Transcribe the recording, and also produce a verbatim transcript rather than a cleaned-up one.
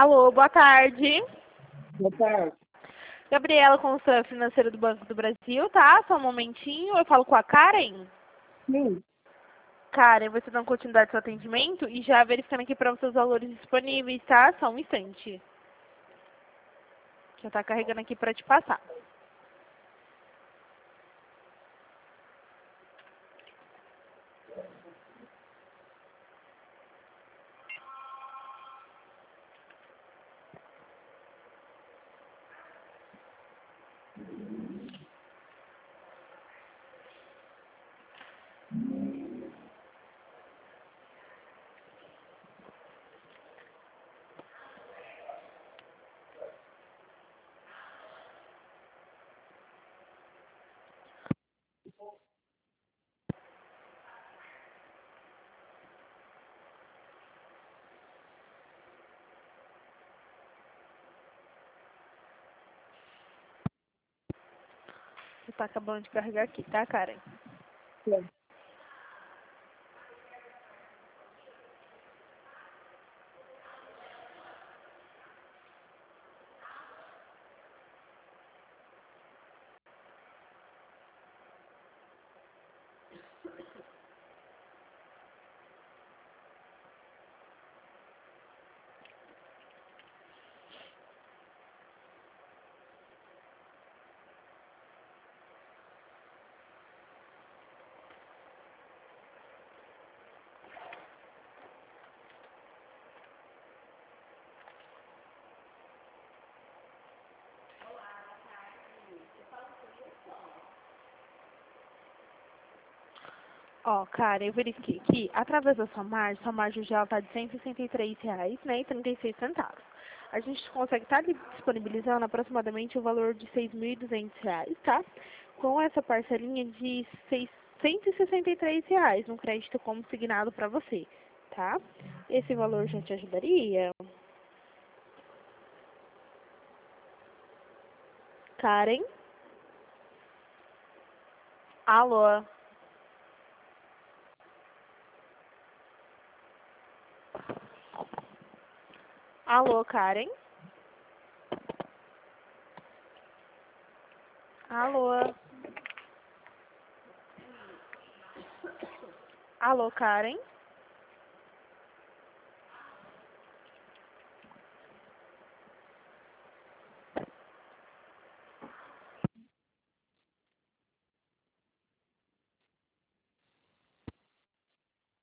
Alô, boa tarde. Boa tarde. Gabriela, consultora financeira do Banco do Brasil, tá? Só um momentinho, eu falo com a Karen. Sim. Karen, você dá continuidade ao seu atendimento e já verificando aqui para os seus valores disponíveis, tá? Só um instante. Já tá carregando aqui para te passar. Já tá acabando de carregar aqui, tá, Karen? Sim. Ó, cara, eu verifiquei aqui, através da sua margem, sua margem já está de cento e sessenta e três reais, né, e trinta e seis centavos. A gente consegue estar disponibilizando aproximadamente o valor de seis mil e duzentos reais, tá? Com essa parcelinha de seiscentos e sessenta e três reais no crédito consignado para você, tá? Esse valor já te ajudaria? Karen? Alô? Alô, Karen? Alô? Alô, Karen?